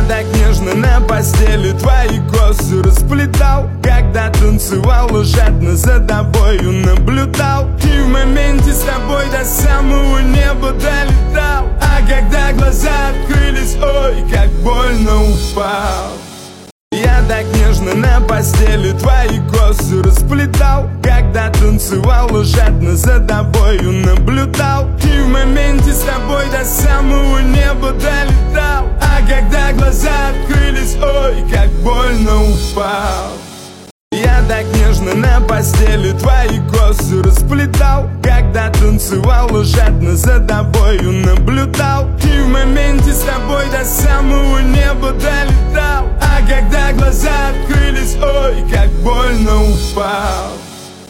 Я так нежно на постели твои косы расплетал, когда танцевал, жадно за тобою наблюдал. И в моменте с тобой до самого неба долетал. А когда глаза открылись, ой, как больно упал. Я так нежно на постели твои косы расплетал, когда танцевал, жадно за тобою наблюдал. И в моменте с тобой до самого неба долетал. А когда глаза открылись, ой, как больно упал. Я так нежно на постели твои косы расплетал, когда танцевал, жадно за тобою наблюдал. И в моменте с тобой до самого неба долетал. А когда глаза открылись, ой, как больно упал.